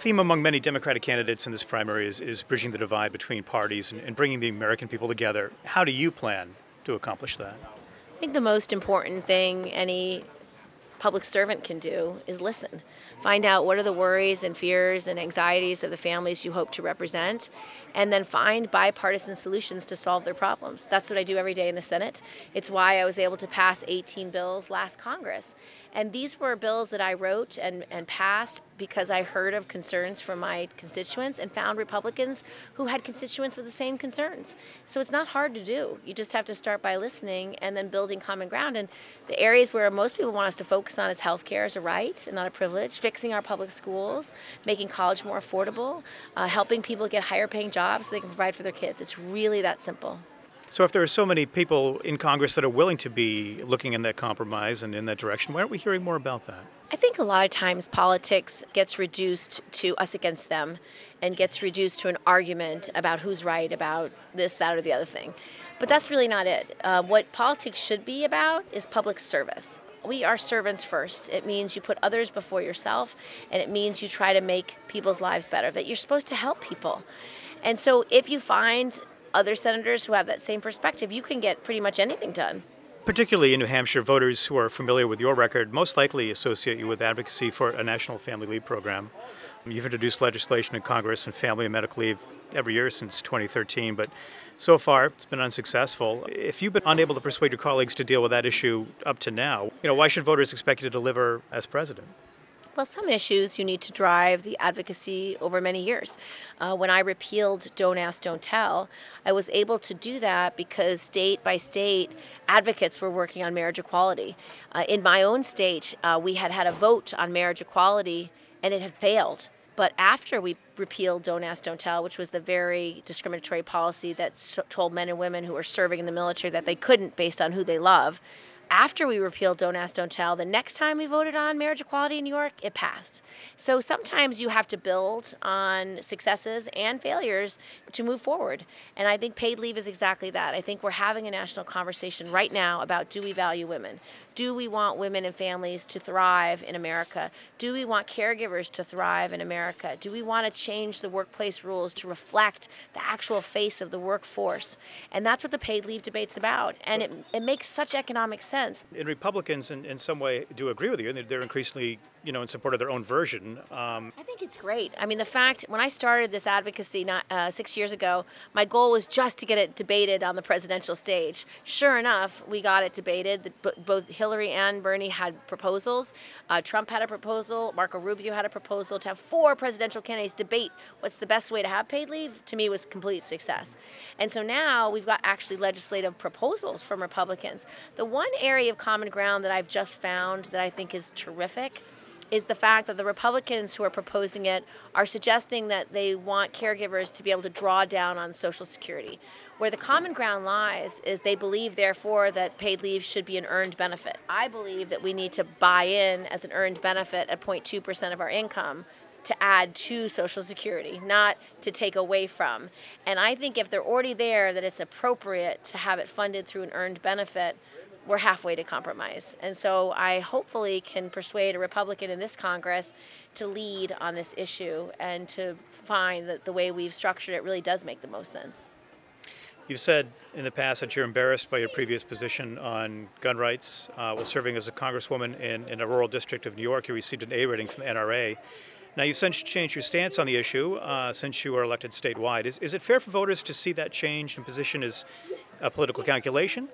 theme among many Democratic candidates in this primary is bridging the divide between parties and bringing the American people together. How do you plan to accomplish that? I think the most important thing any public servant can do is listen. Find out what are the worries and fears and anxieties of the families you hope to represent, and then find bipartisan solutions to solve their problems. That's what I do every day in the Senate. It's why I was able to pass 18 bills last Congress. And these were bills that I wrote and passed because I heard of concerns from my constituents and found Republicans who had constituents with the same concerns. So it's not hard to do. You just have to start by listening and then building common ground. And the areas where most people want us to focus on is healthcare as a right and not a privilege, fixing our public schools, making college more affordable, helping people get higher paying jobs so they can provide for their kids. It's really that simple. So if there are so many people in Congress that are willing to be looking in that compromise and in that direction, why aren't we hearing more about that? I think a lot of times politics gets reduced to us against them and gets reduced to an argument about who's right about this, that, or the other thing. But that's really not it. What politics should be about is public service. We are servants first. It means you put others before yourself, and it means you try to make people's lives better, that you're supposed to help people. And so if you find other senators who have that same perspective, you can get pretty much anything done. Particularly in New Hampshire, voters who are familiar with your record most likely associate you with advocacy for a national family leave program. You've introduced legislation in Congress on family and medical leave every year since 2013, but so far it's been unsuccessful. If you've been unable to persuade your colleagues to deal with that issue up to now, why should voters expect you to deliver as president? Well, some issues you need to drive the advocacy over many years. When I repealed Don't Ask, Don't Tell, I was able to do that because state by state advocates were working on marriage equality. In my own state, we had a vote on marriage equality and it had failed. But after we repealed Don't Ask, Don't Tell, which was the very discriminatory policy that told men and women who were serving in the military that they couldn't based on who they love, after we repealed Don't Ask, Don't Tell, the next time we voted on marriage equality in New York, it passed. So sometimes you have to build on successes and failures to move forward. And I think paid leave is exactly that. I think we're having a national conversation right now about, do we value women? Do we want women and families to thrive in America? Do we want caregivers to thrive in America? Do we want to change the workplace rules to reflect the actual face of the workforce? And that's what the paid leave debate's about. And it makes such economic sense. And Republicans in some way do agree with you. They're increasingly in support of their own version. I think it's great. I mean, the fact, when I started this advocacy 6 years ago, my goal was just to get it debated on the presidential stage. Sure enough, we got it debated. Both Hillary and Bernie had proposals. Trump had a proposal. Marco Rubio had a proposal to have 4 presidential candidates debate what's the best way to have paid leave. To me, was complete success. And so now we've got actually legislative proposals from Republicans. The one area of common ground that I've just found that I think is terrific is the fact that the Republicans who are proposing it are suggesting that they want caregivers to be able to draw down on Social Security. Where the common ground lies is they believe, therefore, that paid leave should be an earned benefit. I believe that we need to buy in as an earned benefit at 0.2% of our income to add to Social Security, not to take away from. And I think if they're already there, that it's appropriate to have it funded through an earned benefit. We're halfway to compromise. And so I hopefully can persuade a Republican in this Congress to lead on this issue and to find that the way we've structured it really does make the most sense. You've said in the past that you're embarrassed by your previous position on gun rights. While serving as a congresswoman in a rural district of New York, you received an A rating from the NRA. Now, you've since changed your stance on the issue since you were elected statewide. Is it fair for voters to see that change in position as a political calculation?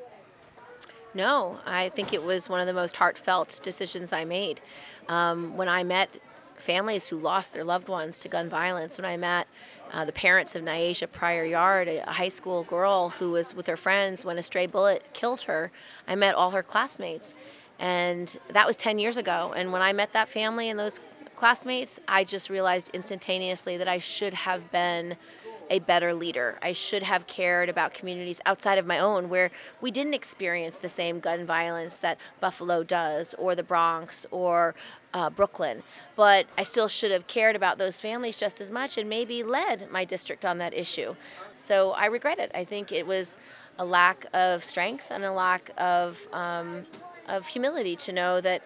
No, I think it was one of the most heartfelt decisions I made. When I met families who lost their loved ones to gun violence, when I met the parents of Nyasha Pryor Yard, a high school girl who was with her friends when a stray bullet killed her, I met all her classmates. And that was 10 years ago. And when I met that family and those classmates, I just realized instantaneously that I should have been a better leader. I should have cared about communities outside of my own where we didn't experience the same gun violence that Buffalo does, or the Bronx, or Brooklyn. But I still should have cared about those families just as much and maybe led my district on that issue. So I regret it. I think it was a lack of strength and a lack of humility to know that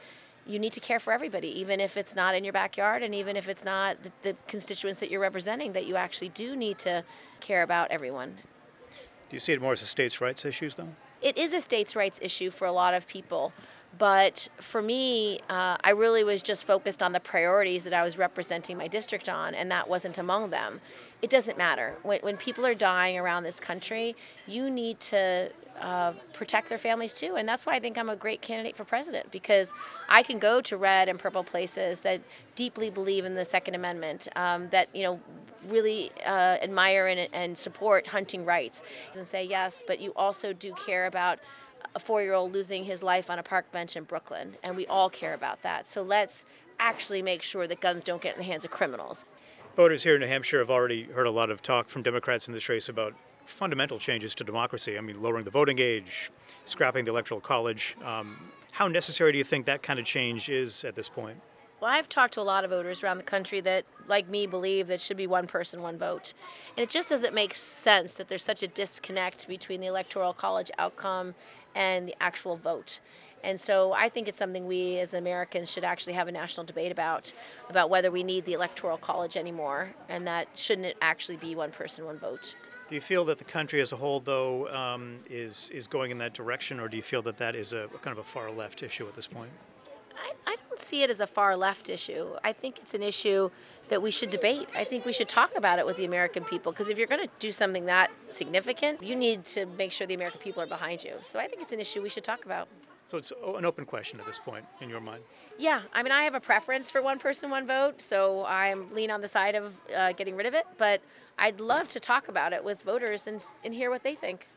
you need to care for everybody, even if it's not in your backyard and even if it's not the constituents that you're representing, that you actually do need to care about everyone. Do you see it more as a states' rights issues, though? It is a states' rights issue for a lot of people. But for me, I really was just focused on the priorities that I was representing my district on, and that wasn't among them. It doesn't matter. When people are dying around this country, you need to protect their families too. And that's why I think I'm a great candidate for president, because I can go to red and purple places that deeply believe in the Second Amendment, that really admire and support hunting rights, and say, yes, but you also do care about a 4-year-old losing his life on a park bench in Brooklyn, and we all care about that. So let's actually make sure that guns don't get in the hands of criminals. Voters here in New Hampshire have already heard a lot of talk from Democrats in this race about fundamental changes to democracy. I mean, lowering the voting age, scrapping the Electoral College. How necessary do you think that kind of change is at this point? Well, I've talked to a lot of voters around the country that, like me, believe that it should be one person, one vote. And it just doesn't make sense that there's such a disconnect between the Electoral College outcome and the actual vote. And so I think it's something we as Americans should actually have a national debate about whether we need the Electoral College anymore, and that shouldn't it actually be one person, one vote. Do you feel that the country as a whole, though, is going in that direction, or do you feel that that is a kind of a far left issue at this point? I don't see it as a far left issue. I think it's an issue that we should debate. I think we should talk about it with the American people, because if you're going to do something that significant, you need to make sure the American people are behind you. So I think it's an issue we should talk about. So it's an open question at this point in your mind? Yeah, I mean, I have a preference for one person, one vote, so I'm lean on the side of getting rid of it, but I'd love to talk about it with voters and hear what they think.